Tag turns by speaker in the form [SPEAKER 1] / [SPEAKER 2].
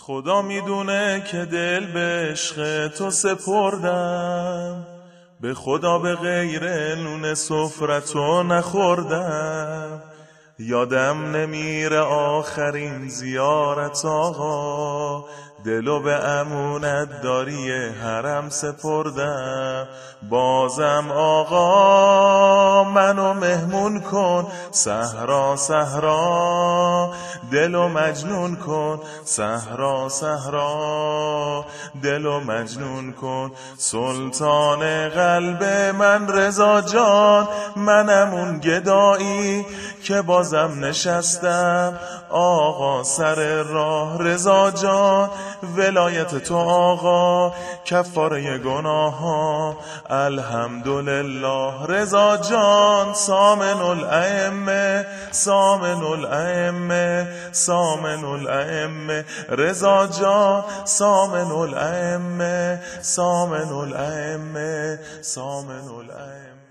[SPEAKER 1] خدا میدونه که دل به عشق تو سپردم، به خدا به غیر نون سفرتو نخوردم. یادم نمیره آخرین زیارت آقا، دلو به امونت داری حرم سپردم. بازم آقا منو مهمون کن، صحرا صحرا دلو مجنون کن، صحرا صحرا دلو مجنون کن. سلطان قلب من رضا جان، منم اون گدایی که بازم نشستم آقا سر راه. رضا جان ولایت تو آقا، کفاره گناه ها الحمدلله. رضا جان سامن الائمه، سامن الائمه، سامن الائمه. رضا جان سامن الائمه، سامن الائمه، سامن الائمه.